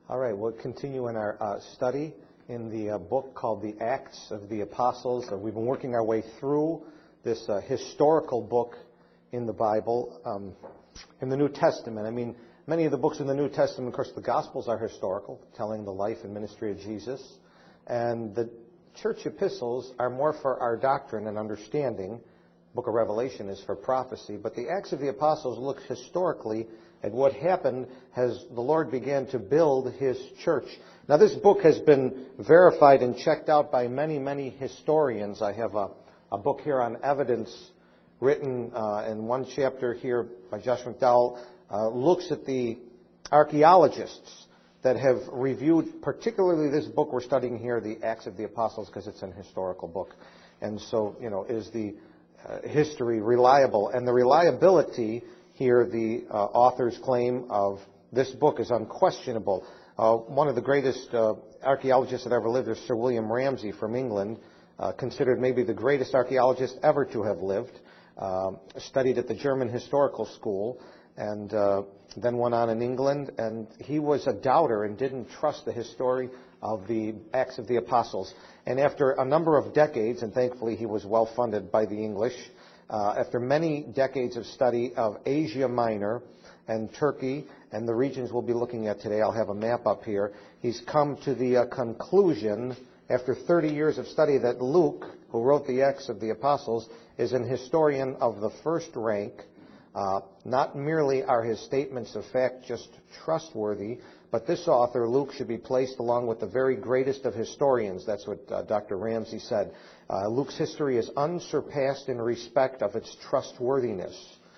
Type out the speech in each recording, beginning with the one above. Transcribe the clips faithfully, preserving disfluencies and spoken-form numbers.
All right, we'll continue in our uh, study in the uh, book called the Acts of the Apostles. Uh, we've been working our way through this uh, historical book in the Bible, um, in the New Testament. I mean, many of the books in the New Testament, of course, the Gospels are historical, telling the life and ministry of Jesus. And the church epistles are more for our doctrine and understanding. Book of Revelation is for prophecy. But the Acts of the Apostles look historically at what happened as the Lord began to build His church. Now, this book has been verified and checked out by many, many historians. I have a, a book here on evidence written uh, in one chapter here by Josh McDowell, uh, looks at the archaeologists that have reviewed particularly this book we're studying here, the Acts of the Apostles, because it's an historical book. And so, you know, is the uh, history reliable? And the reliability here, the uh, authors claim of this book is unquestionable. Uh, one of the greatest uh, archaeologists that ever lived is Sir William Ramsay from England, uh, considered maybe the greatest archaeologist ever to have lived, uh, studied at the German Historical School, and uh, then went on in England. And he was a doubter and didn't trust the history of the Acts of the Apostles. And after a number of decades, and thankfully he was well funded by the English, Uh, after many decades of study of Asia Minor and Turkey and the regions we'll be looking at today, I'll have a map up here, he's come to the uh, conclusion, after thirty years of study, that Luke, who wrote the Acts of the Apostles, is an historian of the first rank. Uh, not merely are his statements of fact just trustworthy, but this author, Luke, should be placed along with the very greatest of historians. That's what uh, Doctor Ramsay said. Uh, Luke's history is unsurpassed in respect of its trustworthiness.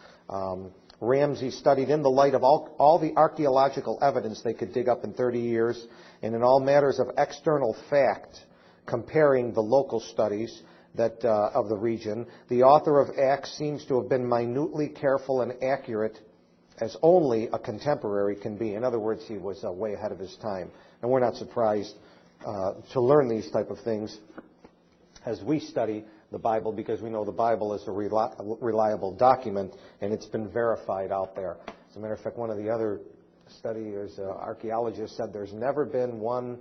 Um, Ramsay studied in the light of all, all the archaeological evidence they could dig up in thirty years, and in all matters of external fact, comparing the local studies that uh, of the region. The author of Acts seems to have been minutely careful and accurate as only a contemporary can be. In other words, he was uh, way ahead of his time. And we're not surprised uh, to learn these type of things as we study the Bible, because we know the Bible is a reli- reliable document, and it's been verified out there. As a matter of fact, one of the other studiers, uh, archaeologists, said there's never been one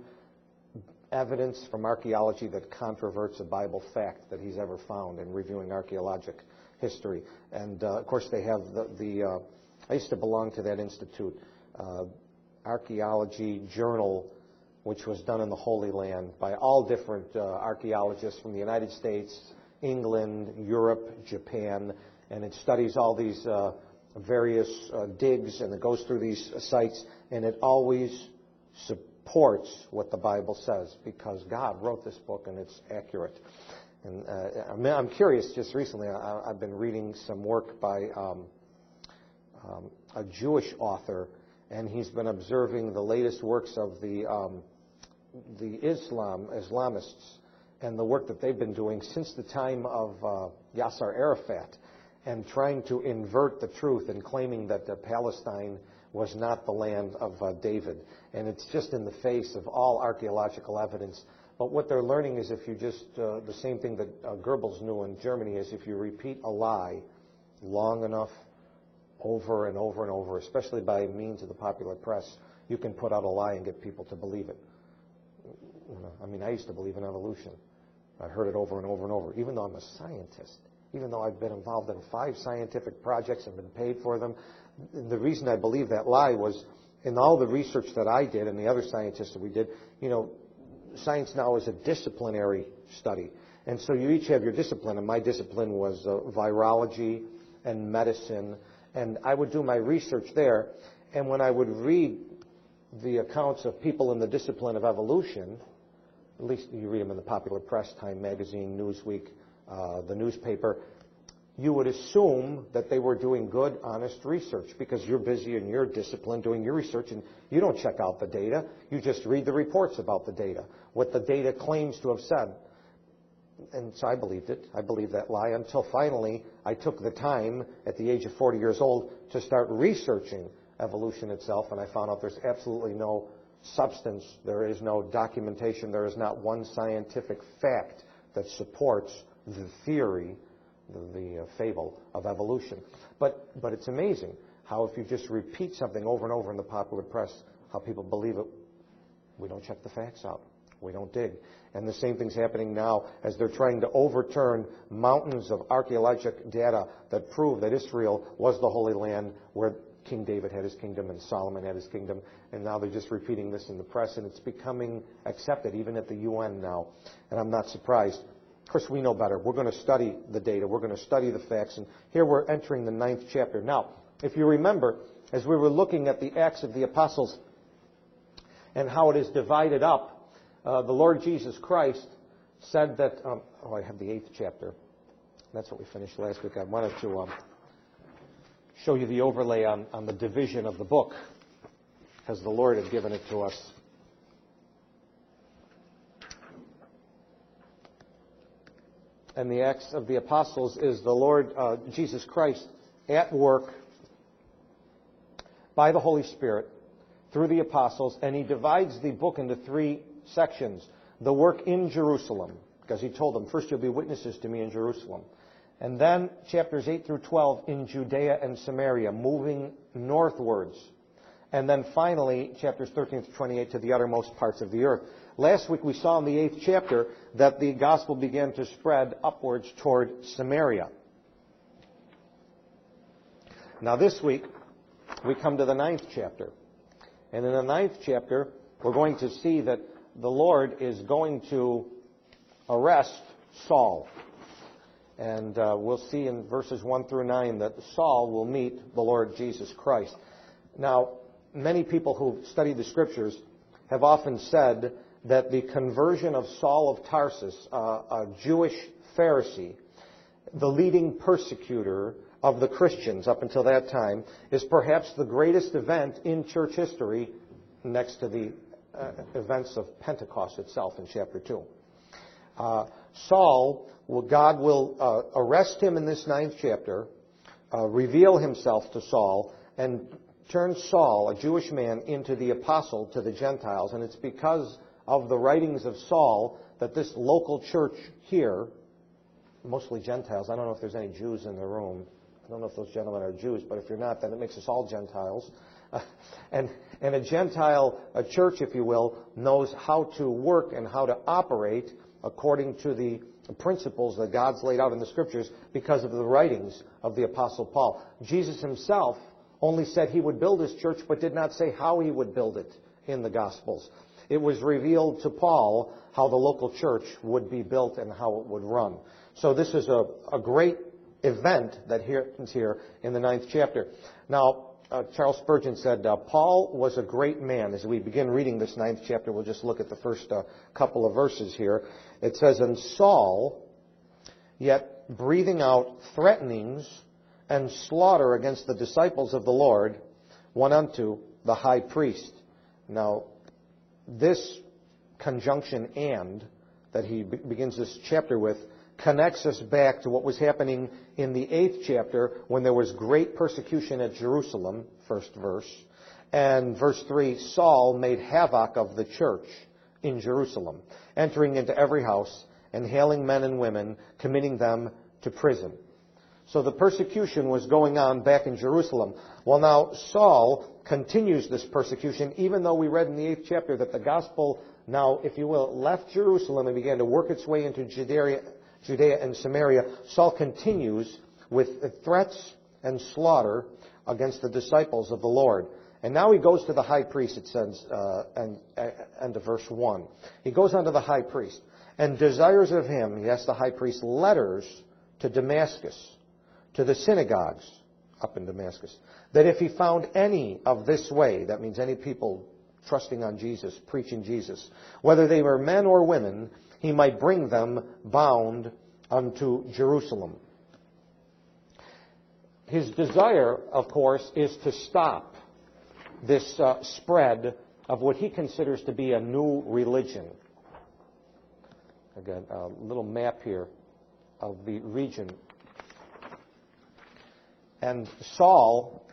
evidence from archaeology that controverts a Bible fact that he's ever found in reviewing archaeologic history. And, uh, of course, they have the... the uh, I used to belong to that institute, uh, Archaeology Journal, which was done in the Holy Land by all different uh, archaeologists from the United States, England, Europe, Japan, and it studies all these uh, various uh, digs, and it goes through these sites, and it always supports what the Bible says, because God wrote this book and it's accurate. And uh, I'm, I'm curious, just recently I, I've been reading some work by um, Um, a Jewish author, and he's been observing the latest works of the um, the Islam Islamists and the work that they've been doing since the time of uh, Yasser Arafat, and trying to invert the truth and claiming that uh, Palestine was not the land of uh, David. And it's just in the face of all archaeological evidence. But what they're learning is if you just, uh, the same thing that uh, Goebbels knew in Germany, is if you repeat a lie long enough, over and over and over, especially by means of the popular press, you can put out a lie and get people to believe it. You know, I mean, I used to believe in evolution. I heard it over and over and over, even though I'm a scientist, even though I've been involved in five scientific projects and been paid for them. The reason I believed that lie was in all the research that I did and the other scientists that we did, you know, science now is a disciplinary study. And so you each have your discipline, and my discipline was uh, virology and medicine. And I would do my research there, and when I would read the accounts of people in the discipline of evolution, at least you read them in the popular press, Time Magazine, Newsweek, uh, the newspaper, you would assume that they were doing good, honest research, because you're busy in your discipline doing your research, and you don't check out the data. You just read the reports about the data, what the data claims to have said. And so I believed it. I believed that lie until finally I took the time at the age of forty years old to start researching evolution itself, and I found out there's absolutely no substance, there is no documentation, there is not one scientific fact that supports the theory, the, the uh, fable of evolution. But, but it's amazing how if you just repeat something over and over in the popular press, how people believe it We don't check the facts out. We don't dig. And the same thing's happening now as they're trying to overturn mountains of archaeologic data that prove that Israel was the Holy Land where King David had his kingdom and Solomon had his kingdom. And now they're just repeating this in the press, and it's becoming accepted even at the U N now. And I'm not surprised. Of course, we know better. We're going to study the data. We're going to study the facts. And here we're entering the ninth chapter. Now, if you remember, as we were looking at the Acts of the Apostles and how it is divided up, Uh, the Lord Jesus Christ said that, um, oh, I have the eighth chapter. That's what we finished last week. I wanted to um, show you the overlay on, on the division of the book, because the Lord had given it to us. And the Acts of the Apostles is the Lord uh, Jesus Christ at work by the Holy Spirit through the apostles, and he divides the book into three sections. The work in Jerusalem, because he told them, first you'll be witnesses to me in Jerusalem. And then chapters eight through twelve in Judea and Samaria, moving northwards. And then finally, chapters thirteen to twenty-eight to the uttermost parts of the earth. Last week we saw in the eighth chapter that the gospel began to spread upwards toward Samaria. Now this week we come to the ninth chapter. And in the ninth chapter we're going to see that the Lord is going to arrest Saul. And uh, we'll see in verses one through nine that Saul will meet the Lord Jesus Christ. Now, many people who've studied the Scriptures have often said that the conversion of Saul of Tarsus, uh, a Jewish Pharisee, the leading persecutor of the Christians up until that time, is perhaps the greatest event in church history next to the Uh, events of Pentecost itself in chapter two. Uh, Saul, well, God will uh, arrest him in this ninth chapter, uh, reveal himself to Saul, and turn Saul, a Jewish man, into the apostle to the Gentiles. And it's because of the writings of Saul that this local church here, mostly Gentiles, I don't know if there's any Jews in the room. I don't know if those gentlemen are Jews, but if you're not, then it makes us all Gentiles. Uh, and, and a Gentile a church, if you will, knows how to work and how to operate according to the principles that God's laid out in the Scriptures because of the writings of the Apostle Paul. Jesus himself only said he would build his church, but did not say how he would build it in the Gospels. It was revealed to Paul how the local church would be built and how it would run. So this is a, a great event that happens here in the ninth chapter. Now, Uh, Charles Spurgeon said, uh, Paul was a great man. As we begin reading this ninth chapter, we'll just look at the first uh, couple of verses here. It says, And Saul, yet breathing out threatenings and slaughter against the disciples of the Lord, went unto the high priest. Now, this conjunction and that he be- begins this chapter with connects us back to what was happening in the eighth chapter when there was great persecution at Jerusalem, first verse. And verse three, Saul made havoc of the church in Jerusalem, entering into every house and hailing men and women, committing them to prison. So the persecution was going on back in Jerusalem. Well, now Saul continues this persecution, even though we read in the eighth chapter that the gospel now, if you will, left Jerusalem and began to work its way into Judea, Judea and Samaria. Saul continues with threats and slaughter against the disciples of the Lord. And now he goes to the high priest, it says, uh, and, uh, end of verse one. He goes unto the high priest and desires of him, he asks the high priest, letters to Damascus, to the synagogues up in Damascus, that if he found any of this way, that means any people trusting on Jesus, preaching Jesus, whether they were men or women, he might bring them bound unto Jerusalem. His desire, of course, is to stop this uh, spread of what he considers to be a new religion. Again, a little map here of the region. And Saul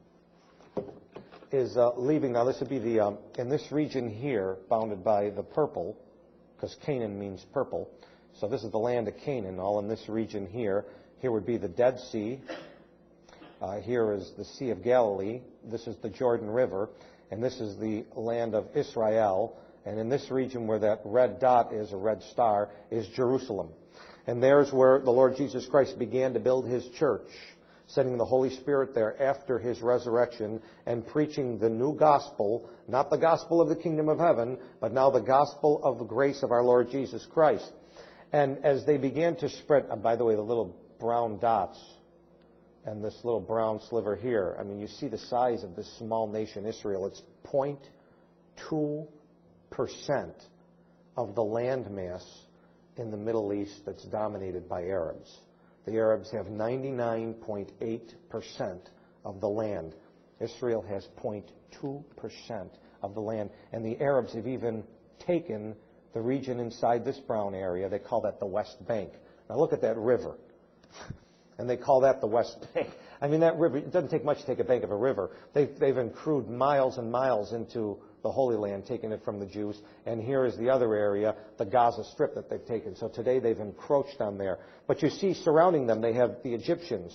is uh, leaving. Now, this would be the, um, in this region here, bounded by the purple, because Canaan means purple. So this is the land of Canaan, all in this region here. Here would be the Dead Sea. Uh, here is the Sea of Galilee. This is the Jordan River. And this is the land of Israel. And in this region where that red dot is, a red star, is Jerusalem. And there's where the Lord Jesus Christ began to build His church, sending the Holy Spirit there after His resurrection and preaching the new gospel, not the gospel of the kingdom of heaven, but now the gospel of the grace of our Lord Jesus Christ. And as they began to spread, and by the way, the little brown dots and this little brown sliver here, I mean, you see the size of this small nation, Israel. It's zero point two percent of the landmass in the Middle East that's dominated by Arabs. The Arabs have ninety-nine point eight percent of the land. Israel has zero point two percent of the land. And the Arabs have even taken the region inside this brown area. They call that the West Bank. Now look at that river. And they call that the West Bank. I mean, that river, it doesn't take much to take a bank of a river. They've, they've encroached miles and miles into the Holy Land, taking it from the Jews. And here is the other area, the Gaza Strip, that they've taken. So today they've encroached on there. But you see surrounding them, they have the Egyptians,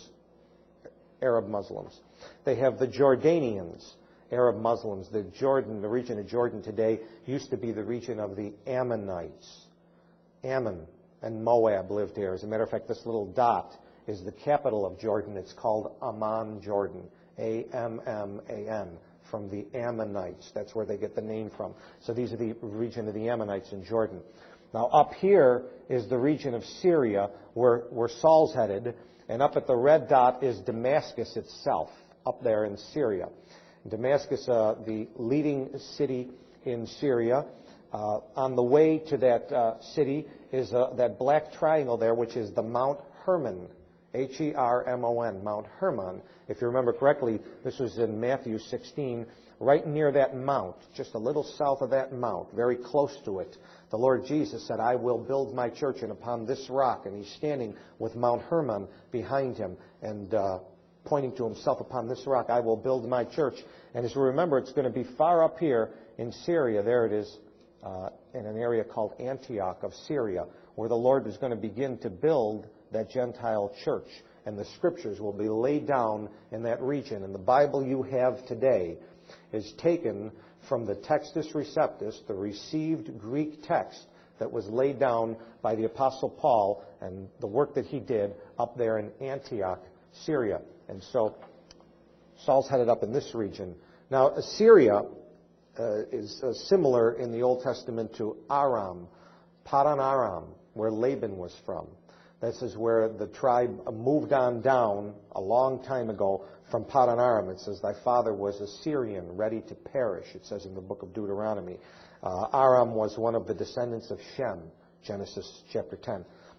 Arab Muslims. They have the Jordanians, Arab Muslims. The Jordan, the region of Jordan today used to be the region of the Ammonites. Ammon and Moab lived here. As a matter of fact, this little dot is the capital of Jordan. It's called Amman, Jordan. A M M A N. From the Ammonites. That's where they get the name from. So these are the region of the Ammonites in Jordan. Now up here is the region of Syria where, where Saul's headed, and up at the red dot is Damascus itself, up there in Syria. Damascus, uh, the leading city in Syria. Uh, on the way to that uh, city is uh, that black triangle there, which is the Mount Hermon. H E R M O N, Mount Hermon. If you remember correctly, this was in Matthew sixteen, right near that mount, just a little south of that mount, very close to it. The Lord Jesus said, I will build my church, and upon this rock, and He's standing with Mount Hermon behind Him, and uh, pointing to Himself, upon this rock I will build my church. And as we remember, it's going to be far up here in Syria. There it is, uh, in an area called Antioch of Syria, where the Lord is going to begin to build that Gentile church. And the Scriptures will be laid down in that region. And the Bible you have today is taken from the Textus Receptus, the received Greek text that was laid down by the Apostle Paul and the work that he did up there in Antioch, Syria. And so Saul's headed up in this region. Now, Assyria uh, is uh, similar in the Old Testament to Aram, Padan Aram, where Laban was from. This is where the tribe moved on down a long time ago from Padan Aram. It says, thy father was a Syrian, ready to perish, it says in the book of Deuteronomy. Uh, Aram was one of the descendants of Shem, Genesis chapter ten.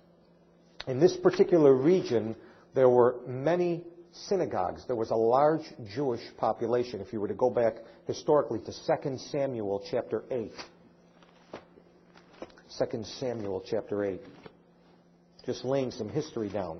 In this particular region, there were many synagogues. There was a large Jewish population. If you were to go back historically to Second Samuel chapter eight. Second Samuel chapter eight. Just laying some history down.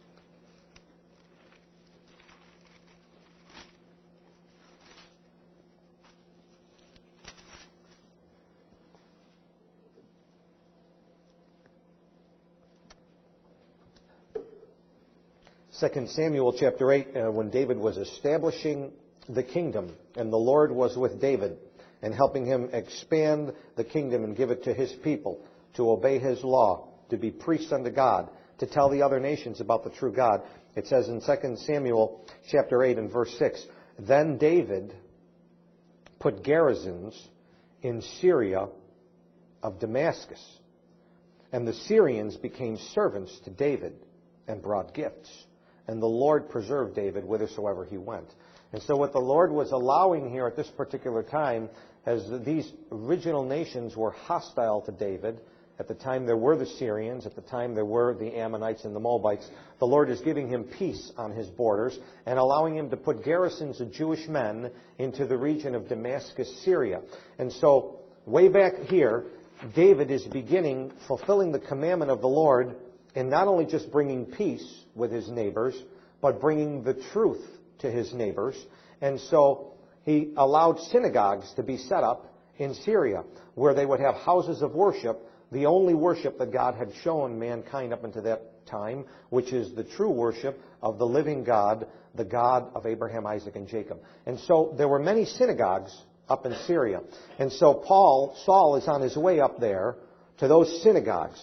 Second Samuel chapter eight, uh, when David was establishing the kingdom, and the Lord was with David and helping him expand the kingdom and give it to His people to obey His law, to be priests unto God, to tell the other nations about the true God. It says in Second Samuel chapter eight and verse six, then David put garrisons in Syria of Damascus, and the Syrians became servants to David and brought gifts. And the Lord preserved David whithersoever he went. And so what the Lord was allowing here at this particular time, as these original nations were hostile to David. At the time there were the Syrians, at the time there were the Ammonites and the Moabites. The Lord is giving him peace on his borders and allowing him to put garrisons of Jewish men into the region of Damascus, Syria. And so way back here, David is beginning fulfilling the commandment of the Lord in not only just bringing peace with his neighbors, but bringing the truth to his neighbors. And so he allowed synagogues to be set up in Syria, where they would have houses of worship, the only worship that God had shown mankind up until that time, which is the true worship of the living God, the God of Abraham, Isaac, and Jacob. And so there were many synagogues up in Syria. And so Paul, Saul is on his way up there to those synagogues.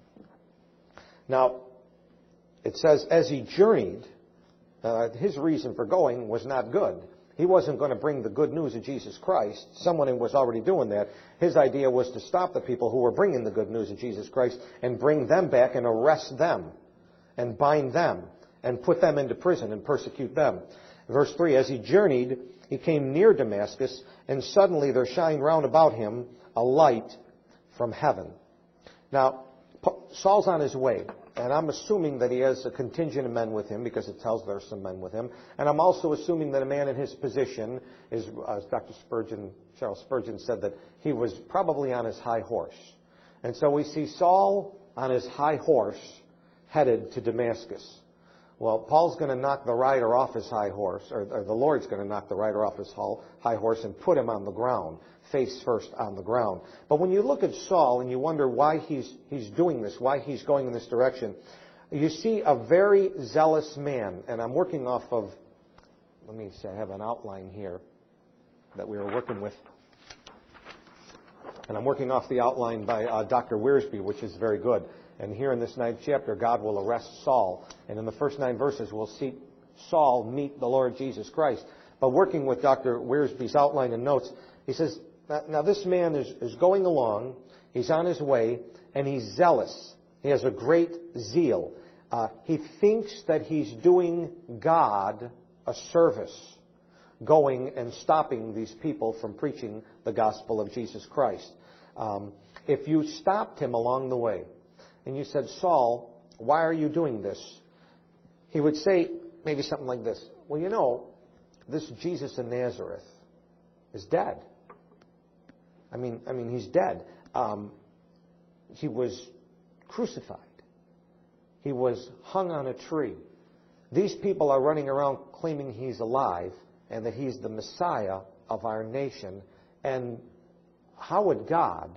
Now, it says, as he journeyed, uh, his reason for going was not good. He wasn't going to bring the good news of Jesus Christ. Someone was already doing that. His idea was to stop the people who were bringing the good news of Jesus Christ and bring them back and arrest them and bind them and put them into prison and persecute them. Verse three, as he journeyed, he came near Damascus, and suddenly there shined round about him a light from heaven. Now, Saul's on his way, and I'm assuming that he has a contingent of men with him because it tells there are some men with him. And I'm also assuming that a man in his position is, as Doctor Spurgeon, Charles Spurgeon said, that he was probably on his high horse. And so we see Saul on his high horse headed to Damascus. Well, Paul's going to knock the rider off his high horse, or, or the Lord's going to knock the rider off his high horse and put him on the ground, face first on the ground. But when you look at Saul and you wonder why he's he's doing this, why he's going in this direction, you see a very zealous man. And I'm working off of, let me see, I have an outline here that we were working with. And I'm working off the outline by uh, Doctor Wiersbe, which is very good. And here in this ninth chapter, God will arrest Saul. And in the first nine verses, we'll see Saul meet the Lord Jesus Christ. But working with Doctor Wiersbe's outline and notes, he says, now this man is, is going along, he's on his way, and he's zealous. He has a great zeal. Uh, he thinks that he's doing God a service, going and stopping these people from preaching the gospel of Jesus Christ. Um, if you stopped him along the way, and you said, Saul, why are you doing this? He would say maybe something like this. Well, you know, this Jesus of Nazareth is dead. I mean, I mean, he's dead. Um, he was crucified. He was hung on a tree. These people are running around claiming he's alive and that he's the Messiah of our nation. And how would God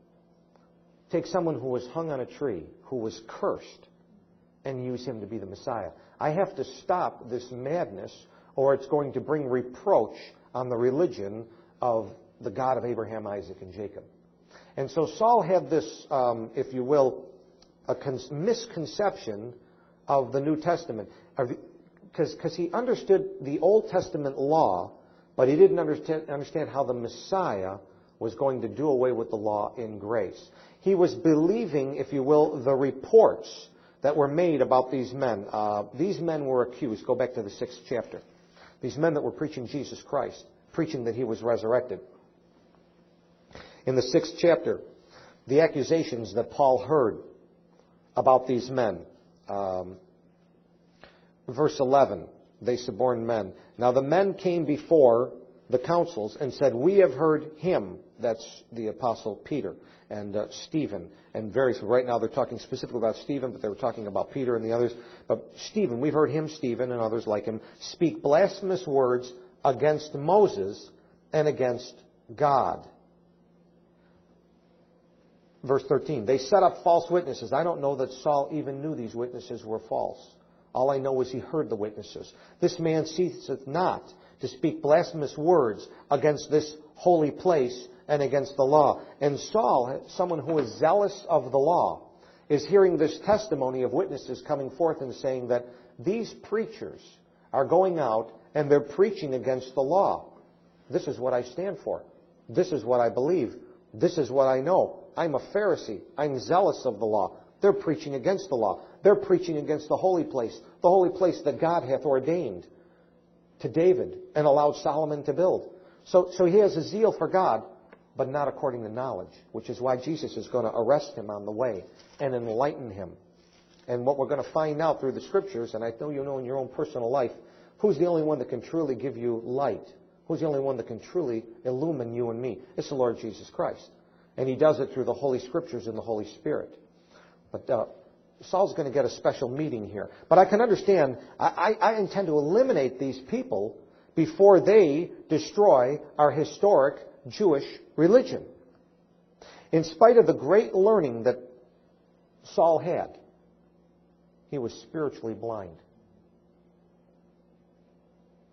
take someone who was hung on a tree, who was cursed, and use him to be the Messiah? I have to stop this madness, or it's going to bring reproach on the religion of the God of Abraham, Isaac, and Jacob. And so Saul had this, um, if you will, a con- misconception of the New Testament, because he understood the Old Testament law, but he didn't understand, understand how the Messiah was going to do away with the law in grace. He was believing, if you will, the reports that were made about these men. Uh, these men were accused. Go back to the sixth chapter. These men that were preaching Jesus Christ, preaching that he was resurrected. In the sixth chapter, the accusations that Paul heard about these men. Um, verse eleven, they suborned men. Now the men came before the councils and said, we have heard him, that's the apostle Peter, and uh, Stephen, and various, right now they're talking specifically about Stephen, but they were talking about Peter and the others. But Stephen, we've heard him, Stephen, and others like him, speak blasphemous words against Moses and against God. Verse thirteen, they set up false witnesses. I don't know that Saul even knew these witnesses were false. All I know is he heard the witnesses. This man ceaseth not to speak blasphemous words against this holy place and against the law. And Saul, someone who is zealous of the law, is hearing this testimony of witnesses coming forth and saying that these preachers are going out and they're preaching against the law. This is what I stand for. This is what I believe. This is what I know. I'm a Pharisee. I'm zealous of the law. They're preaching against the law. They're preaching against the holy place, the holy place that God hath ordained to David and allowed Solomon to build. So, so he has a zeal for God, but not according to knowledge, which is why Jesus is going to arrest him on the way and enlighten him. And what we're going to find out through the Scriptures, and I know you know in your own personal life, who's the only one that can truly give you light? Who's the only one that can truly illumine you and me? It's the Lord Jesus Christ. And he does it through the Holy Scriptures and the Holy Spirit. But uh, Saul's going to get a special meeting here. But I can understand, I, I, I intend to eliminate these people before they destroy our historic Jewish religion. In spite of the great learning that Saul had, he was spiritually blind.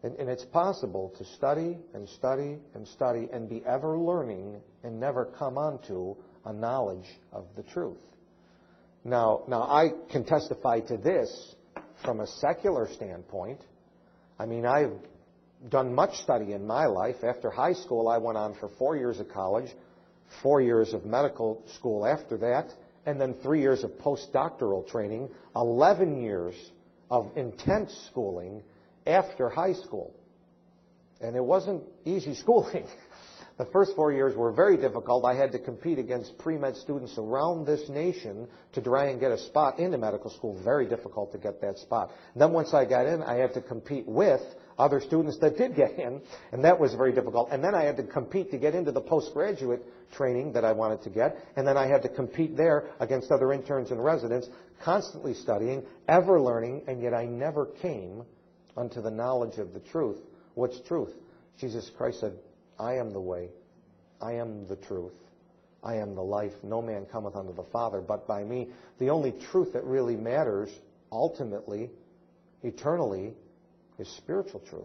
And, and it's possible to study and study and study and be ever learning and never come onto a knowledge of the truth. Now, now I can testify to this from a secular standpoint. I mean, I've done much study in my life. After high school, I went on for four years of college, four years of medical school after that, and then three years of postdoctoral training, eleven years of intense schooling after high school. And it wasn't easy schooling. The first four years were very difficult. I had to compete against pre-med students around this nation to try and get a spot into medical school. Very difficult to get that spot. Then once I got in, I had to compete with other students that did get in, and that was very difficult. And then I had to compete to get into the postgraduate training that I wanted to get, and then I had to compete there against other interns and residents, constantly studying, ever learning, and yet I never came unto the knowledge of the truth. What's truth? Jesus Christ said, I am the way, I am the truth, I am the life. No man cometh unto the Father but by me. The only truth that really matters, ultimately, eternally, is spiritual truth.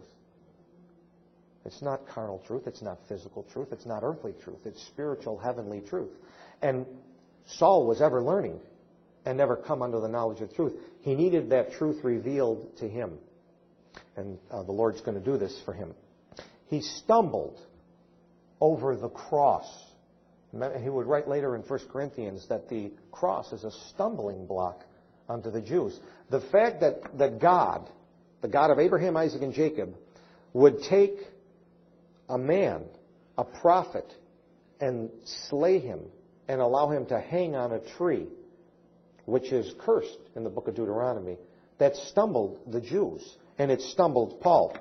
It's not carnal truth, it's not physical truth, it's not earthly truth, it's spiritual, heavenly truth. And Saul was ever learning and never come unto the knowledge of truth. He needed that truth revealed to him. And uh, the Lord's going to do this for him. He stumbled over the cross. He would write later in First Corinthians that the cross is a stumbling block unto the Jews. The fact that, that God, the God of Abraham, Isaac, and Jacob, would take a man, a prophet, and slay him and allow him to hang on a tree, which is cursed in the book of Deuteronomy, that stumbled the Jews. And it stumbled Paul.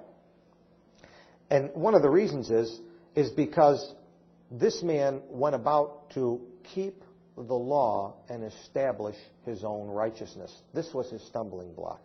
And one of the reasons is, is because this man went about to keep the law and establish his own righteousness. This was his stumbling block.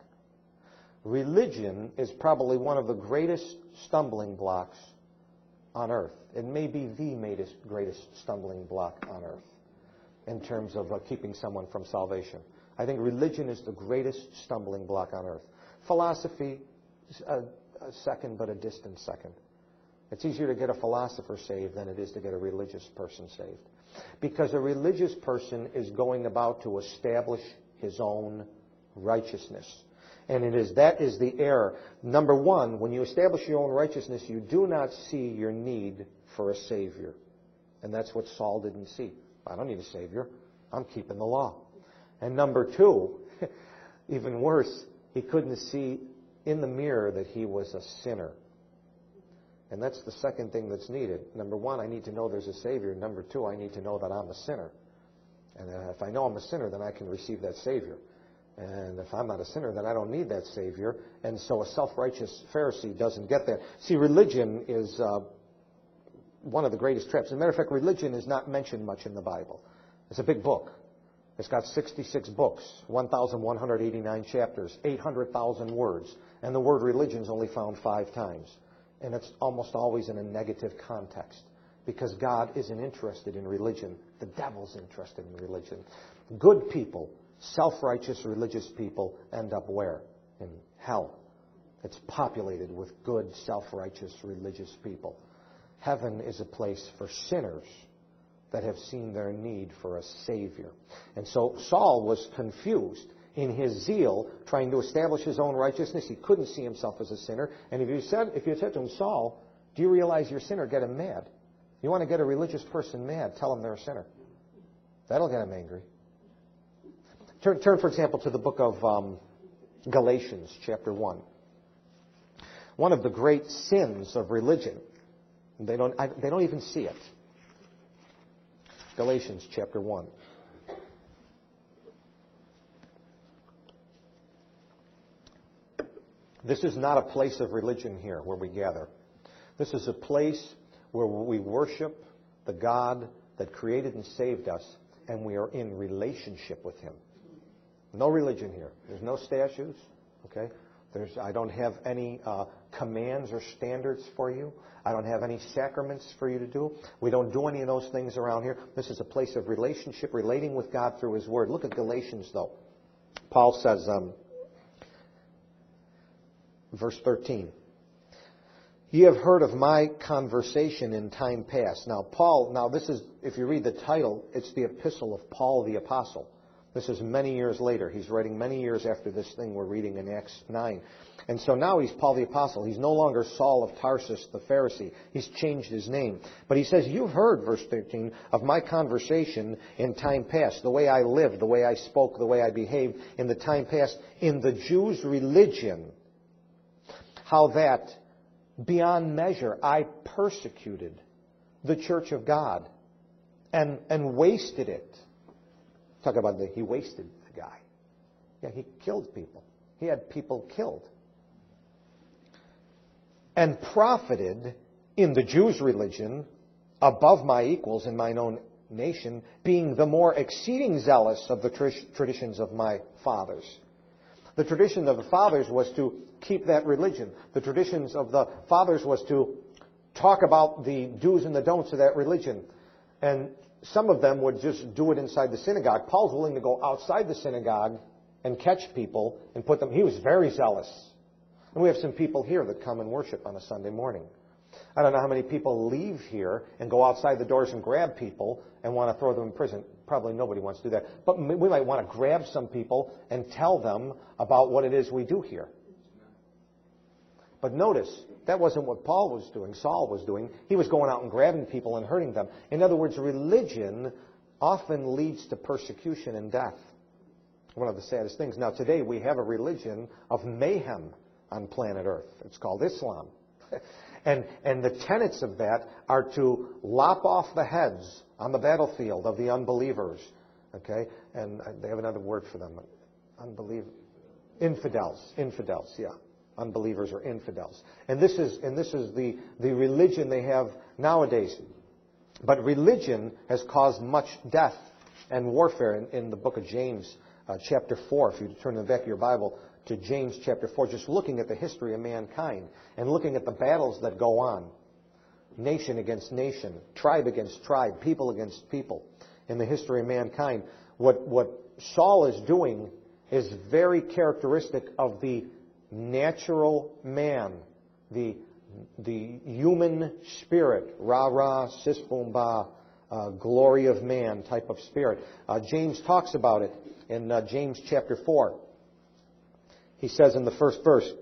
Religion is probably one of the greatest stumbling blocks on earth. It may be the greatest stumbling block on earth in terms of uh, keeping someone from salvation. I think religion is the greatest stumbling block on earth. Philosophy, a, a second, but a distant second. It's easier to get a philosopher saved than it is to get a religious person saved. Because a religious person is going about to establish his own righteousness. And it is that is the error. Number one, when you establish your own righteousness, you do not see your need for a Savior. And that's what Saul didn't see. I don't need a Savior. I'm keeping the law. And number two, even worse, he couldn't see in the mirror that he was a sinner. And that's the second thing that's needed. Number one, I need to know there's a Savior. Number two, I need to know that I'm a sinner. And uh, if I know I'm a sinner, then I can receive that Savior. And if I'm not a sinner, then I don't need that Savior. And so a self-righteous Pharisee doesn't get that. See, religion is uh, one of the greatest traps. As a matter of fact, religion is not mentioned much in the Bible. It's a big book. It's got sixty-six books, one thousand one hundred eighty-nine chapters, eight hundred thousand words. And the word religion is only found five times. And it's almost always in a negative context. Because God isn't interested in religion. The devil's interested in religion. Good people, self-righteous religious people, end up where? In hell. It's populated with good, self-righteous religious people. Heaven is a place for sinners that have seen their need for a Savior. And so Saul was confused in his zeal, trying to establish his own righteousness. He couldn't see himself as a sinner. And if you said, if you said to him, Saul, do you realize you're a sinner? Get him mad. You want to get a religious person mad, tell them they're a sinner. That'll get him angry. Turn, turn for example, to the book of um, Galatians, chapter one. One of the great sins of religion. They don't, I, they don't even see it. Galatians, chapter one. This is not a place of religion here where we gather. This is a place where we worship the God that created and saved us, and we are in relationship with Him. No religion here. There's no statues. Okay? There's, I don't have any uh, commands or standards for you. I don't have any sacraments for you to do. We don't do any of those things around here. This is a place of relationship, relating with God through His Word. Look at Galatians, though. Paul says, um, verse thirteen, Ye have heard of my conversation in time past. Now, Paul, now this is, if you read the title, it's the epistle of Paul the Apostle. This is many years later. He's writing many years after this thing we're reading in Acts nine. And so now he's Paul the Apostle. He's no longer Saul of Tarsus, the Pharisee. He's changed his name. But he says, you've heard, verse thirteen, of my conversation in time past, the way I lived, the way I spoke, the way I behaved in the time past, in the Jews' religion, how that beyond measure I persecuted the church of God and, and wasted it. Talk about the, he wasted the guy. Yeah, he killed people. He had people killed. And profited in the Jews' religion above my equals in mine own nation, being the more exceeding zealous of the tr- traditions of my fathers. The tradition of the fathers was to keep that religion. The traditions of the fathers was to talk about the do's and the don'ts of that religion. And some of them would just do it inside the synagogue. Paul's willing to go outside the synagogue and catch people and put them. He was very zealous. And we have some people here that come and worship on a Sunday morning. I don't know how many people leave here and go outside the doors and grab people and want to throw them in prison. Probably nobody wants to do that. But we might want to grab some people and tell them about what it is we do here. But notice, that wasn't what Paul was doing, Saul was doing. He was going out and grabbing people and hurting them. In other words, religion often leads to persecution and death. One of the saddest things. Now, today we have a religion of mayhem on planet Earth. It's called Islam. and, and the tenets of that are to lop off the heads on the battlefield of the unbelievers. Okay? And they have another word for them. Unbelievers. Infidels. Infidels, yeah. Unbelievers or infidels. And this is and this is the, the religion they have nowadays. But religion has caused much death and warfare. In, in the book of James, uh, chapter four, if you turn in the back of your Bible to James chapter four, just looking at the history of mankind and looking at the battles that go on. Nation against nation, tribe against tribe, people against people in the history of mankind. What, what Saul is doing is very characteristic of the natural man, the the human spirit, rah-rah, sis-boom-bah, uh, glory of man type of spirit. Uh, James talks about it in uh, James chapter four. He says in the first verse,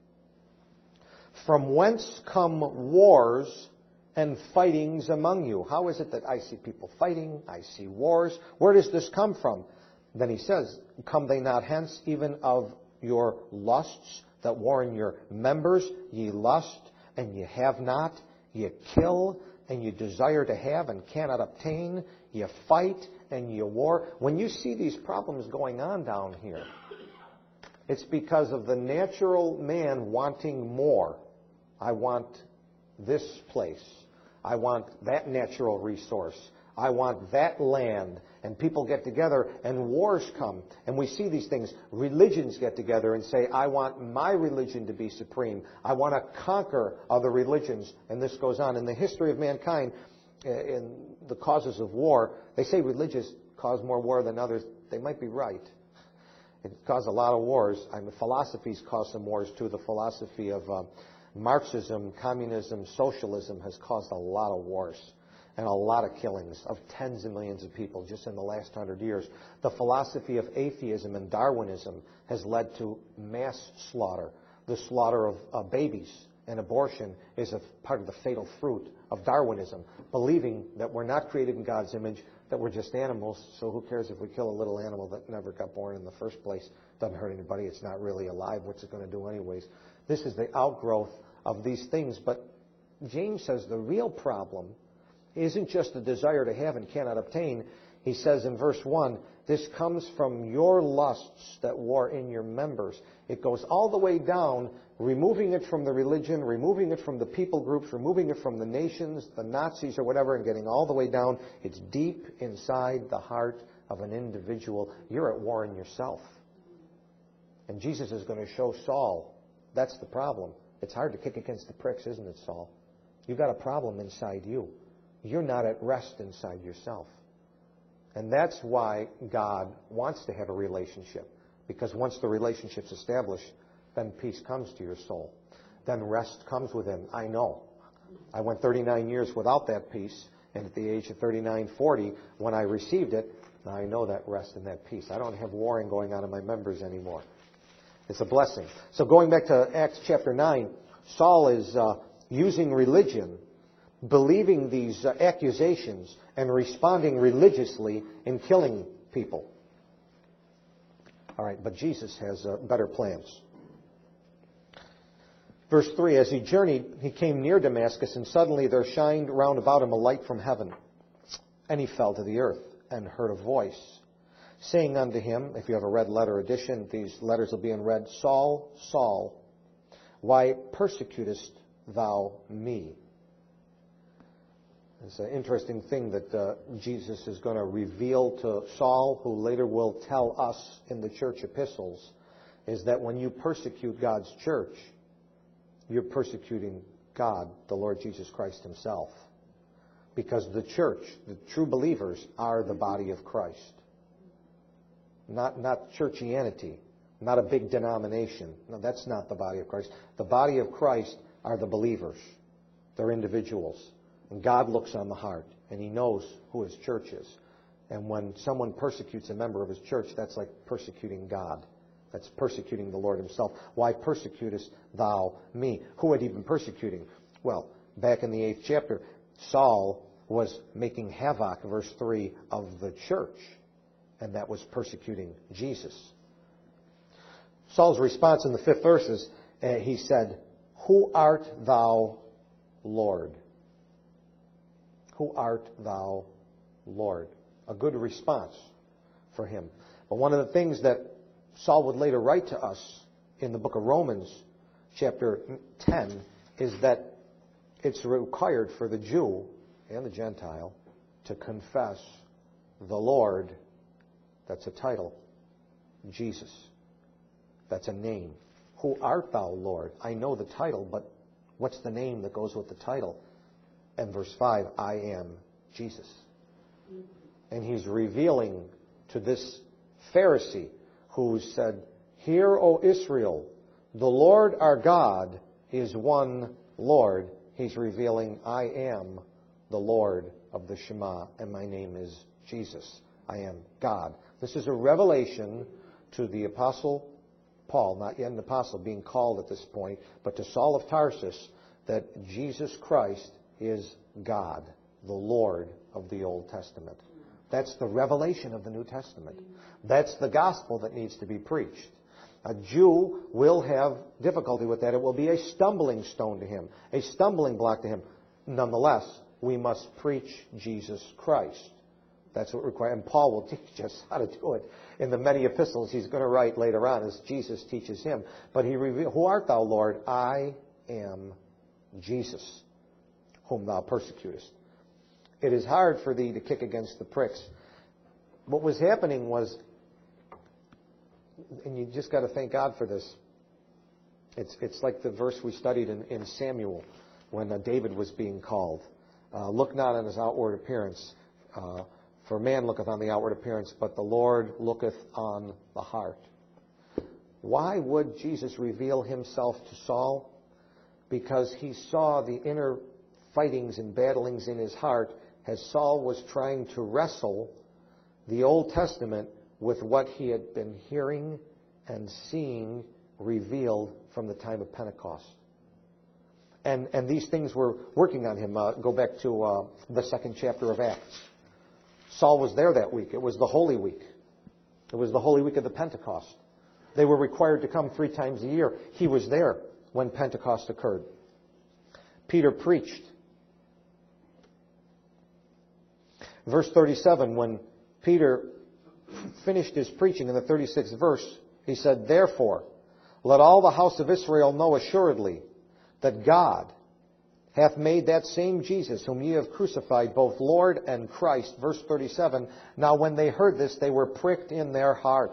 from whence come wars and fightings among you? How is it that I see people fighting, I see wars? Where does this come from? Then he says, come they not hence even of your lusts that war in your members? Ye lust, and ye have not. Ye kill, and ye desire to have, and cannot obtain. Ye fight, and ye war. When you see these problems going on down here, it's because of the natural man wanting more. I want this place. I want that natural resource. I want that land. And people get together and wars come. And we see these things. Religions get together and say, I want my religion to be supreme. I want to conquer other religions. And this goes on. In the history of mankind, in the causes of war, they say religions cause more war than others. They might be right. It caused a lot of wars. I mean, philosophies cause some wars too. The philosophy of uh, Marxism, communism, socialism has caused a lot of wars and a lot of killings of tens of millions of people just in the last hundred years. The philosophy of atheism and Darwinism has led to mass slaughter. The slaughter of uh, babies and abortion is a part of the fatal fruit of Darwinism, believing that we're not created in God's image, that we're just animals, so who cares if we kill a little animal that never got born in the first place? Doesn't hurt anybody. It's not really alive. What's it going to do anyways? This is the outgrowth of these things. But James says the real problem isn't just the desire to have and cannot obtain. He says in verse one, this comes from your lusts that war in your members. It goes all the way down, removing it from the religion, removing it from the people groups, removing it from the nations, the Nazis or whatever, and getting all the way down. It's deep inside the heart of an individual. You're at war in yourself. And Jesus is going to show Saul, that's the problem. It's hard to kick against the pricks, isn't it, Saul? You've got a problem inside you. You're not at rest inside yourself. And that's why God wants to have a relationship. Because once the relationship's established, then peace comes to your soul. then rest comes with him. I know. I went thirty-nine years without that peace, and at the age of thirty-nine, forty, when I received it, I know that rest and that peace. I don't have warring going on in my members anymore. It's a blessing. So going back to Acts chapter nine, Saul is uh, using religion, believing these uh, accusations, and responding religiously in killing people. All right, but Jesus has uh, better plans. Verse three, as he journeyed, he came near Damascus, and suddenly there shined round about him a light from heaven. And he fell to the earth, and heard a voice, saying unto him, if you have a red letter edition, these letters will be in red, Saul, Saul, why persecutest thou me? It's an interesting thing that uh, Jesus is going to reveal to Saul, who later will tell us in the church epistles, is that when you persecute God's church, you're persecuting God, the Lord Jesus Christ himself. Because the church, the true believers, are the body of Christ. Not, not churchianity, not a big denomination. No, that's not the body of Christ. The body of Christ are the believers. They're individuals. And God looks on the heart, and he knows who his church is. And when someone persecutes a member of his church, that's like persecuting God. That's persecuting the Lord himself. Why persecutest thou me? Who had he been persecuting? Well, back in the eighth chapter, Saul was making havoc, verse three, of the church. And that was persecuting Jesus. Saul's response in the fifth verse is, uh, he said, Who art thou, Lord? Who art thou, Lord? A good response for him. But one of the things that Saul would later write to us in the book of Romans, chapter ten, is that it's required for the Jew and the Gentile to confess the Lord. That's a title. Jesus. That's a name. Who art thou, Lord? I know the title, but what's the name that goes with the title? And verse five, I am Jesus. And he's revealing to this Pharisee who said, Hear, O Israel, the Lord our God is one Lord. He's revealing, I am the Lord of the Shema, and my name is Jesus. I am God. This is a revelation to the Apostle Paul, not yet an apostle being called at this point, but to Saul of Tarsus, that Jesus Christ is God, the Lord of the Old Testament. That's the revelation of the New Testament. That's the gospel that needs to be preached. A Jew will have difficulty with that. It will be a stumbling stone to him, a stumbling block to him. Nonetheless, we must preach Jesus Christ. That's what required. And Paul will teach us how to do it in the many epistles he's going to write later on as Jesus teaches him. But he reveals, Who art thou, Lord? I am Jesus, whom thou persecutest. It is hard for thee to kick against the pricks. What was happening was, and you just got to thank God for this, it's, it's like the verse we studied in, in Samuel when uh, David was being called. Uh, Look not on his outward appearance, uh, for man looketh on the outward appearance, but the Lord looketh on the heart. Why would Jesus reveal himself to Saul? Because he saw the inner fightings and battlings in his heart as Saul was trying to wrestle the Old Testament with what he had been hearing and seeing revealed from the time of Pentecost. And, and these things were working on him. Uh, go back to uh, the second chapter of Acts. Saul was there that week. It was the Holy Week. It was the Holy Week of the Pentecost. They were required to come three times a year. He was there when Pentecost occurred. Peter preached. Verse thirty-seven, when Peter finished his preaching in the thirty-sixth verse, he said, Therefore, let all the house of Israel know assuredly that God hath made that same Jesus, whom ye have crucified, both Lord and Christ. Verse thirty-seven, Now when they heard this, they were pricked in their heart.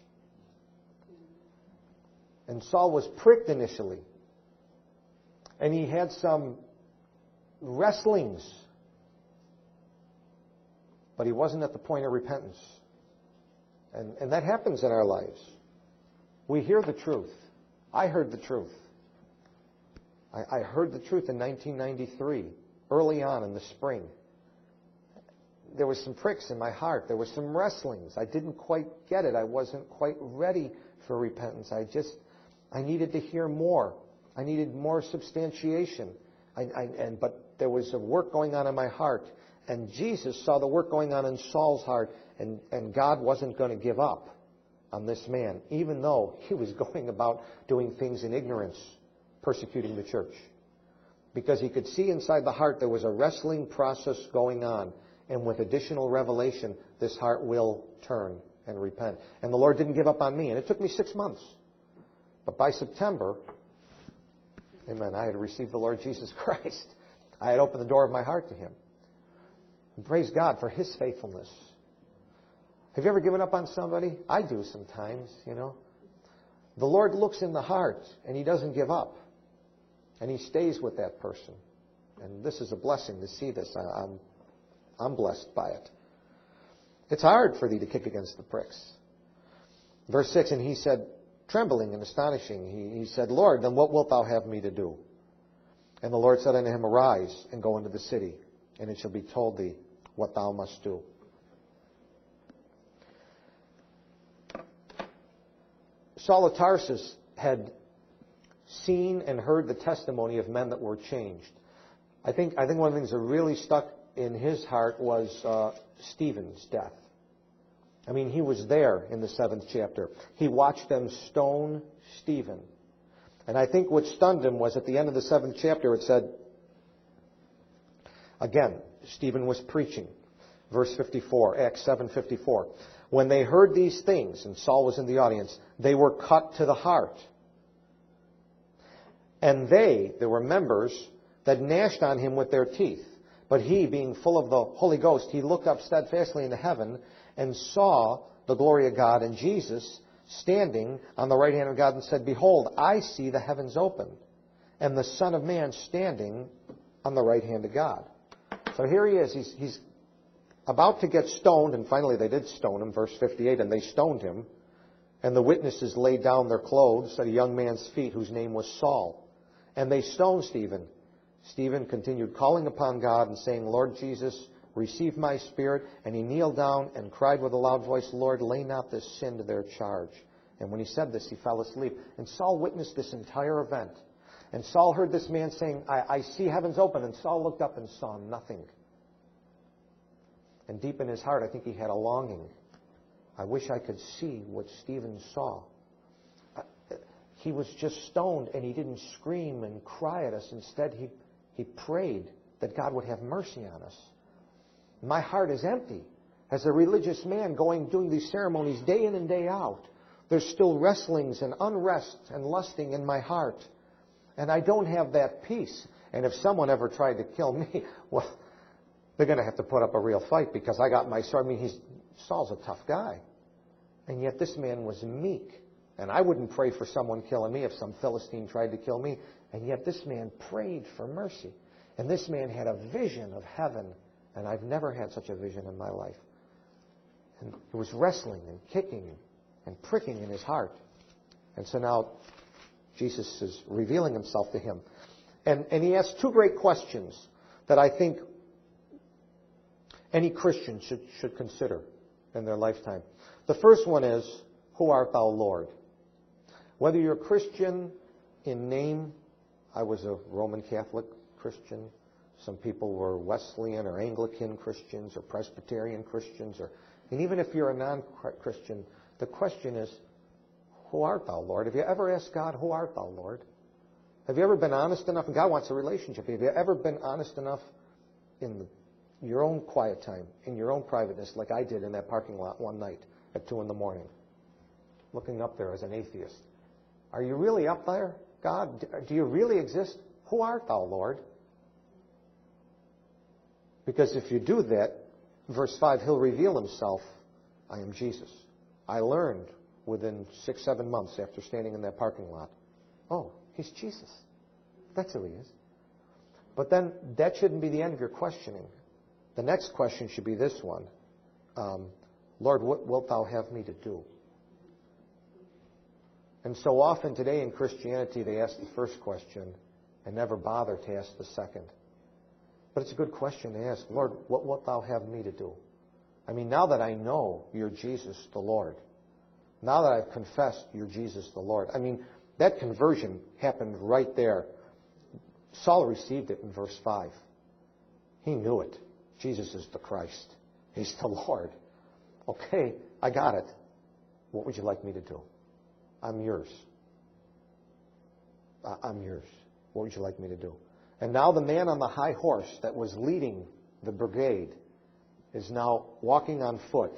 And Saul was pricked initially. And he had some wrestlings. But he wasn't at the point of repentance. And, and that happens in our lives. We hear the truth. I heard the truth. I, I heard the truth in nineteen ninety-three, early on in the spring. There was some pricks in my heart. There were some wrestlings. I didn't quite get it. I wasn't quite ready for repentance. I just, I needed to hear more. I needed more substantiation. I, I, and but there was a work going on in my heart. And Jesus saw the work going on in Saul's heart. And, and God wasn't going to give up on this man, even though he was going about doing things in ignorance, persecuting the church. Because he could see inside the heart there was a wrestling process going on. And with additional revelation, this heart will turn and repent. And the Lord didn't give up on me. And it took me six months. But by September, amen, I had received the Lord Jesus Christ. I had opened the door of my heart to Him. And praise God for His faithfulness. Have you ever given up on somebody? I do sometimes, you know. The Lord looks in the heart, and He doesn't give up. And He stays with that person. And this is a blessing to see this. I, I'm I'm blessed by it. It's hard for thee to kick against the pricks. Verse six, and he said, trembling and astonishing, he, he said, Lord, then what wilt thou have me to do? And the Lord said unto him, arise and go into the city, and it shall be told thee what thou must do. Saul of Tarsus had seen and heard the testimony of men that were changed. I think, I think one of the things that really stuck in his heart was uh, Stephen's death. I mean, he was there in the seventh chapter. He watched them stone Stephen. And I think what stunned him was at the end of the seventh chapter it said, again, Stephen was preaching. Verse fifty-four, Acts seven fifty-four. When they heard these things, and Saul was in the audience, they were cut to the heart. And they, there were members that gnashed on him with their teeth. But he, being full of the Holy Ghost, he looked up steadfastly into heaven and saw the glory of God and Jesus standing on the right hand of God and said, behold, I see the heavens open and the Son of Man standing on the right hand of God. So here he is. He's, he's about to get stoned, and finally they did stone him, verse fifty-eight, and they stoned him. And the witnesses laid down their clothes at a young man's feet whose name was Saul. And they stoned Stephen. Stephen continued calling upon God and saying, Lord Jesus, receive my spirit. And he kneeled down and cried with a loud voice, Lord, lay not this sin to their charge. And when he said this, he fell asleep. And Saul witnessed this entire event. And Saul heard this man saying, I, I see heavens open. And Saul looked up and saw nothing. And deep in his heart, I think he had a longing. I wish I could see what Stephen saw. He was just stoned, and he didn't scream and cry at us. Instead, he He prayed that God would have mercy on us. My heart is empty. As a religious man going, doing these ceremonies day in and day out, there's still wrestlings and unrest and lusting in my heart. And I don't have that peace. And if someone ever tried to kill me, well, they're going to have to put up a real fight because I got my sword. I mean, he's, Saul's a tough guy. And yet this man was meek. And I wouldn't pray for someone killing me if some Philistine tried to kill me. And yet this man prayed for mercy. And this man had a vision of heaven. And I've never had such a vision in my life. And he was wrestling and kicking and pricking in his heart. And so now Jesus is revealing himself to him. And, and he asks two great questions that I think any Christian should, should consider in their lifetime. The first one is, who art thou, Lord? Whether you're a Christian in name, I was a Roman Catholic Christian. Some people were Wesleyan or Anglican Christians or Presbyterian Christians. Or, and even if you're a non-Christian, the question is, who art thou, Lord? Have you ever asked God, who art thou, Lord? Have you ever been honest enough? And God wants a relationship. Have you ever been honest enough in the, your own quiet time, in your own privateness, like I did in that parking lot one night at two in the morning, looking up there as an atheist? Are you really up there, God? Do you really exist? Who art thou, Lord? Because if you do that, verse five, he'll reveal himself. I am Jesus. I learned within six, seven months after standing in that parking lot, oh, he's Jesus. That's who he is. But then that shouldn't be the end of your questioning. The next question should be this one. Um, Lord, what wilt thou have me to do? And so often today in Christianity, they ask the first question, and never bother to ask the second. But it's a good question to ask. Lord, what wilt thou have me to do? I mean, now that I know you're Jesus the Lord, now that I've confessed you're Jesus the Lord, I mean, that conversion happened right there. Saul received it in verse five. He knew it. Jesus is the Christ. He's the Lord. Okay, I got it. What would you like me to do? I'm yours. I'm yours. What would you like me to do? And now the man on the high horse that was leading the brigade is now walking on foot.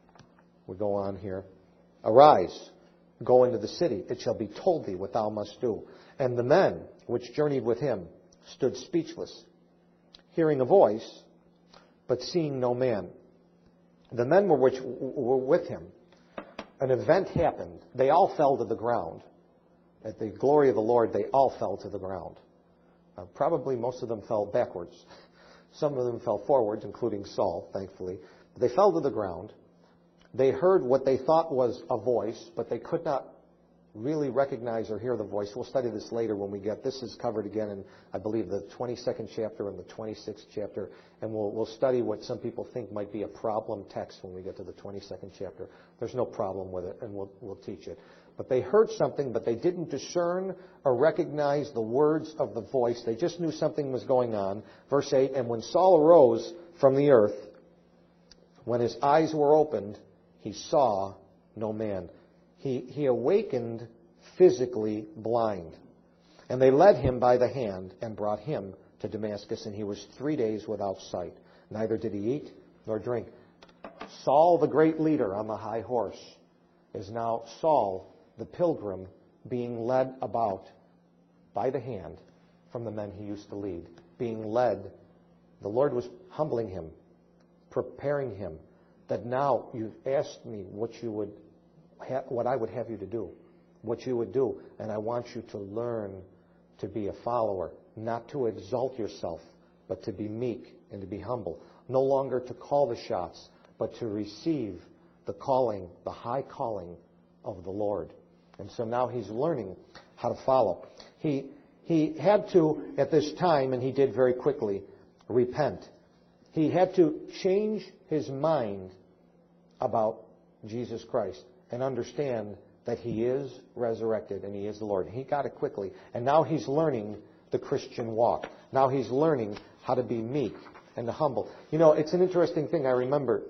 We go on here. Arise, go into the city. It shall be told thee what thou must do. And the men which journeyed with him stood speechless, hearing a voice, but seeing no man. The men were which were with him. An event happened. They all fell to the ground. At the glory of the Lord, they all fell to the ground. Uh, probably most of them fell backwards. Some of them fell forwards, including Saul, thankfully. They fell to the ground. They heard what they thought was a voice, but they could not really recognize or hear the voice. We'll study this later when we get, this is covered again in, I believe, the twenty-second chapter and the twenty-sixth chapter, and we'll, we'll study what some people think might be a problem text when we get to the twenty-second chapter. There's no problem with it, and we'll, we'll teach it. But they heard something, but they didn't discern or recognize the words of the voice. They just knew something was going on. Verse eight, and when Saul arose from the earth, when his eyes were opened, he saw no man. He, he awakened physically blind. And they led him by the hand and brought him to Damascus, and he was three days without sight. Neither did he eat nor drink. Saul, the great leader on the high horse, is now Saul, the pilgrim, being led about by the hand from the men he used to lead. Being led, the Lord was humbling him, preparing him, that now you've asked me what you would ha- what I would have you to do, what you would do, and I want you to learn to be a follower, not to exalt yourself, but to be meek and to be humble. No longer to call the shots, but to receive the calling, the high calling of the Lord. And so now he's learning how to follow. He, he had to, at this time, and he did very quickly, repent. He had to change his mind about Jesus Christ and understand that he is resurrected and he is the Lord. He got it quickly. And now he's learning the Christian walk. Now he's learning how to be meek and to humble. You know, it's an interesting thing. I remember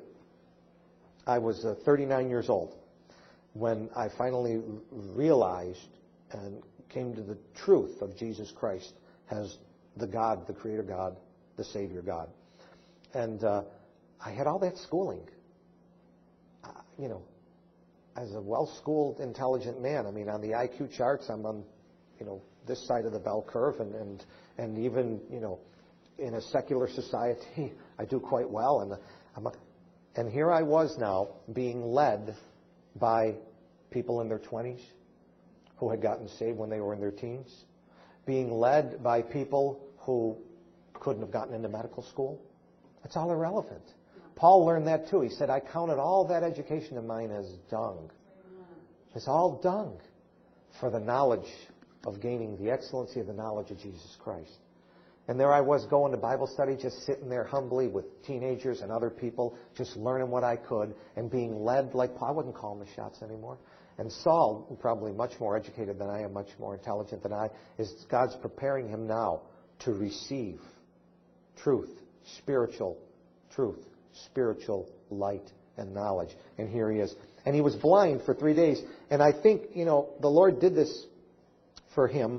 I was uh, thirty-nine years old when I finally realized and came to the truth of Jesus Christ as the God, the Creator God, the Savior God. And uh, I had all that schooling. Uh, you know, as a well-schooled, intelligent man, I mean, on the I Q charts, I'm on, you know, this side of the bell curve, and, and, and even, you know, in a secular society, I do quite well. And, I'm a, and here I was now being led by people in their twenties who had gotten saved when they were in their teens, being led by people who couldn't have gotten into medical school. It's all irrelevant. Paul learned that too. He said, I counted all that education of mine as dung. It's all dung for the knowledge of gaining the excellency of the knowledge of Jesus Christ. And there I was going to Bible study, just sitting there humbly with teenagers and other people, just learning what I could and being led like Paul. I wouldn't call him the shots anymore. And Saul, probably much more educated than I am, much more intelligent than I, is God's preparing him now to receive truth, spiritual truth, spiritual light and knowledge. And here he is. And he was blind for three days. And I think, you know, the Lord did this for him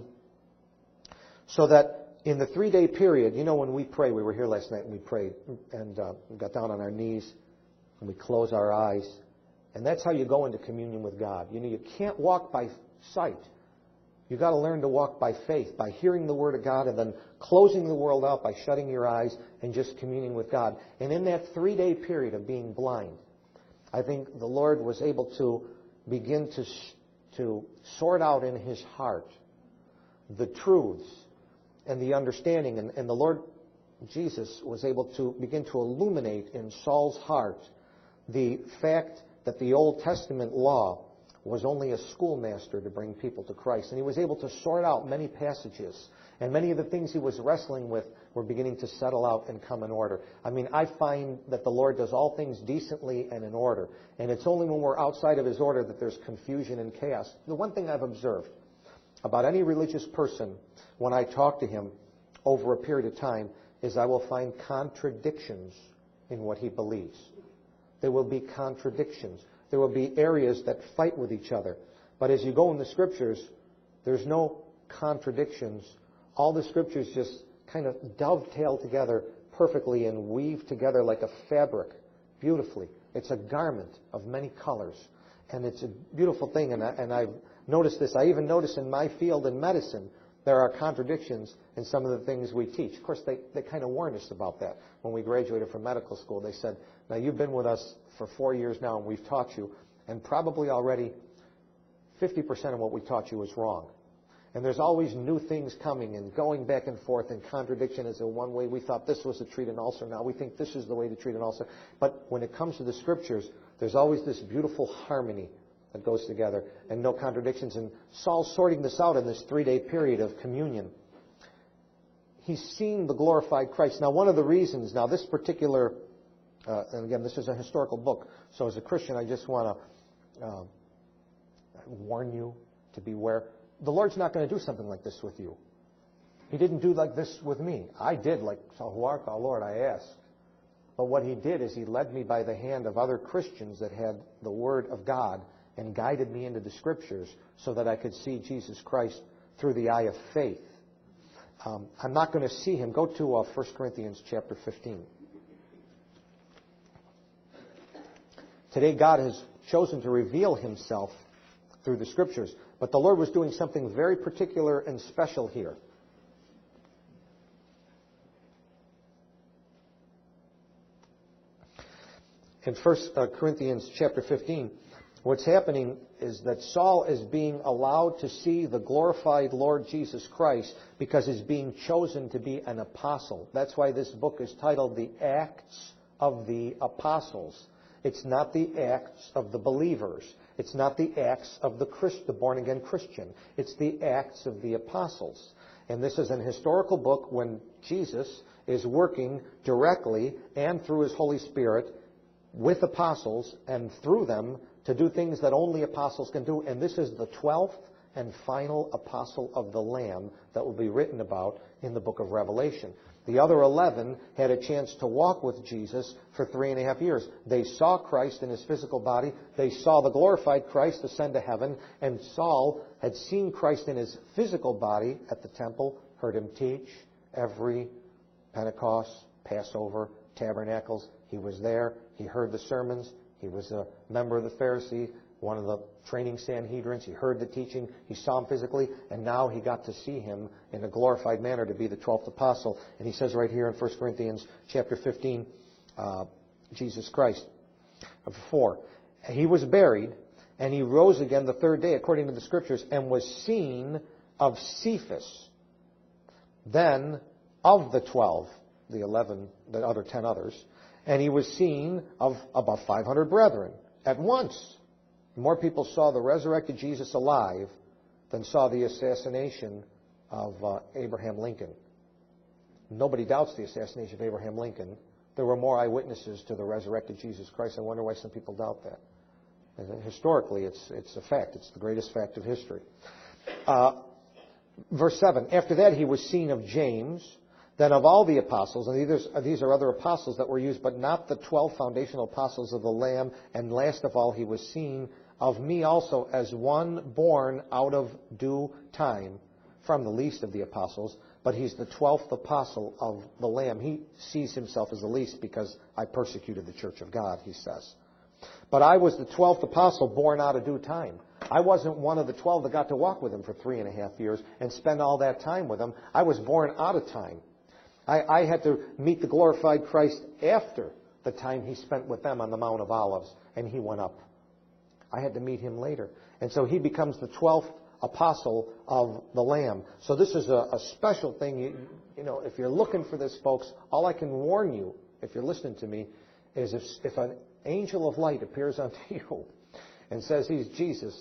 so that in the three-day period, you know, when we pray, we were here last night and we prayed and uh, we got down on our knees and we close our eyes. And that's how you go into communion with God. You know, you can't walk by sight. You've got to learn to walk by faith, by hearing the Word of God and then closing the world out by shutting your eyes and just communing with God. And in that three-day period of being blind, I think the Lord was able to begin to, to sort out in his heart the truths and the understanding. And, and the Lord Jesus was able to begin to illuminate in Saul's heart the fact that the Old Testament law was only a schoolmaster to bring people to Christ. And he was able to sort out many passages. And many of the things he was wrestling with were beginning to settle out and come in order. I mean, I find that the Lord does all things decently and in order. And it's only when we're outside of his order that there's confusion and chaos. The one thing I've observed about any religious person when I talk to him over a period of time is I will find contradictions in what he believes. There will be contradictions. There will be areas that fight with each other. But as you go in the Scriptures, there's no contradictions. All the Scriptures just kind of dovetail together perfectly and weave together like a fabric beautifully. It's a garment of many colors. And it's a beautiful thing. And, I, and I've noticed this. I even notice in my field in medicine, there are contradictions in some of the things we teach. Of course, they, they kind of warned us about that when we graduated from medical school. They said, now you've been with us for four years now and we've taught you, and probably already fifty percent of what we taught you is wrong. And there's always new things coming and going back and forth, and contradiction is in one way. We thought this was to treat an ulcer. Now we think this is the way to treat an ulcer. But when it comes to the Scriptures, there's always this beautiful harmony that goes together and no contradictions. And Saul's sorting this out in this three-day period of communion. He's seen the glorified Christ. Now, one of the reasons, now this particular, uh, and again, this is a historical book, so as a Christian, I just want to uh, warn you to beware. The Lord's not going to do something like this with you. He didn't do like this with me. I did, like, so who art thou, Lord, I asked. But what he did is he led me by the hand of other Christians that had the Word of God and guided me into the Scriptures so that I could see Jesus Christ through the eye of faith. Um, I'm not going to see him. Go to uh, First Corinthians chapter fifteen. Today God has chosen to reveal himself through the Scriptures. But the Lord was doing something very particular and special here. In First Corinthians chapter fifteen, what's happening is that Saul is being allowed to see the glorified Lord Jesus Christ because he's being chosen to be an apostle. That's why this book is titled The Acts of the Apostles. It's not the acts of the believers. It's not the acts of the, Christ, the born-again Christian. It's the acts of the apostles. And this is an historical book when Jesus is working directly and through his Holy Spirit with apostles and through them to do things that only apostles can do. And this is the twelfth and final apostle of the Lamb that will be written about in the book of Revelation. The other eleven had a chance to walk with Jesus for three and a half years. They saw Christ in his physical body. They saw the glorified Christ ascend to heaven. And Saul had seen Christ in his physical body at the temple, heard him teach every Pentecost, Passover, Tabernacles. He was there. He heard the sermons. He was a member of the Pharisee, one of the training Sanhedrins. He heard the teaching. He saw him physically. And now he got to see him in a glorified manner to be the twelfth apostle. And he says right here in First Corinthians chapter fifteen, uh, Jesus Christ, four, he was buried, and he rose again the third day, according to the Scriptures, and was seen of Cephas. Then of the twelve, the eleven, the other ten others, and he was seen of about five hundred brethren at once. More people saw the resurrected Jesus alive than saw the assassination of uh, Abraham Lincoln. Nobody doubts the assassination of Abraham Lincoln. There were more eyewitnesses to the resurrected Jesus Christ. I wonder why some people doubt that. And historically, it's, it's a fact. It's the greatest fact of history. Uh, verse seven, after that he was seen of James, then of all the apostles, and these, these are other apostles that were used, but not the twelve foundational apostles of the Lamb, and last of all he was seen of me also as one born out of due time from the least of the apostles, but he's the twelfth apostle of the Lamb. He sees himself as the least because I persecuted the church of God, he says. But I was the twelfth apostle born out of due time. I wasn't one of the twelve that got to walk with him for three and a half years and spend all that time with him. I was born out of time. I, I had to meet the glorified Christ after the time he spent with them on the Mount of Olives, and he went up. I had to meet him later. And so he becomes the twelfth apostle of the Lamb. So this is a, a special thing. You, you know, if you're looking for this, folks, all I can warn you, if you're listening to me, is if, if an angel of light appears unto you and says he's Jesus,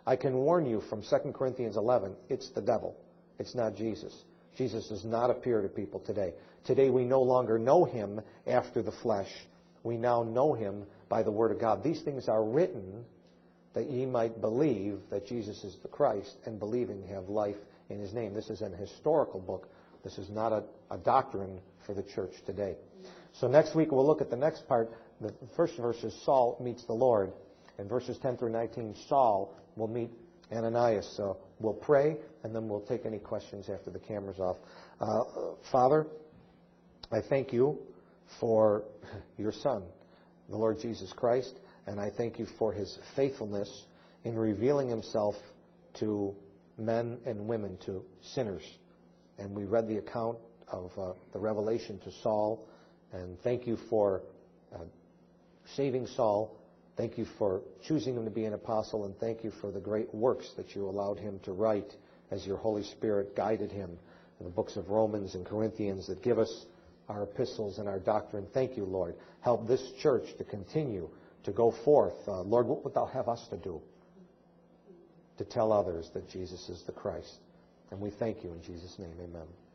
I can warn you from Second Corinthians eleven, it's the devil. It's not Jesus. Jesus does not appear to people today. Today we no longer know him after the flesh. We now know him by the Word of God. These things are written that ye might believe that Jesus is the Christ, and believing have life in his name. This is an historical book. This is not a, a doctrine for the church today. So next week we'll look at the next part. The first verse is Saul meets the Lord. In verses ten through nineteen, Saul will meet Ananias. So we'll pray, and then we'll take any questions after the camera's off. Uh, Father, I thank you for your Son, the Lord Jesus Christ, and I thank you for his faithfulness in revealing himself to men and women, to sinners. And we read the account of uh, the revelation to Saul, and thank you for uh, saving Saul. Thank you for choosing him to be an apostle, and thank you for the great works that you allowed him to write as your Holy Spirit guided him in the books of Romans and Corinthians that give us our epistles and our doctrine. Thank you, Lord. Help this church to continue to go forth. Uh, Lord, what would thou have us to do? To tell others that Jesus is the Christ. And we thank you in Jesus' name. Amen.